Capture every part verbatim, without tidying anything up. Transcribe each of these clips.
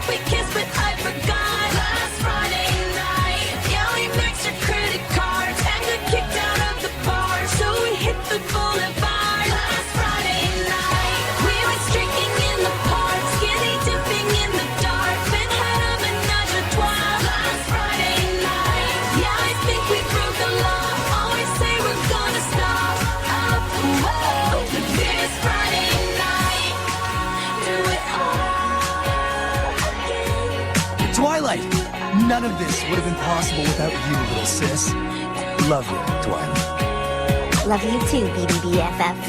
think we kissed, but I forgot. Last Friday night, yeah, we maxed our credit cards and got kicked out of the bar, so we hit the boulevard. Last Friday night, we went streaking in the park, skinny dipping in the dark, then had a menage a trois. Last Friday night, yeah, I think we broke the law. Always say we're gonna stop. Up, whoa, this Friday night, do it all again. Twilight! None of this would have been possible without you, little sis. Love you, Twilight. Love you too, B B B F F.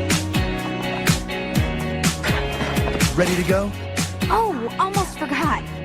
Ready to go? Oh, almost forgot.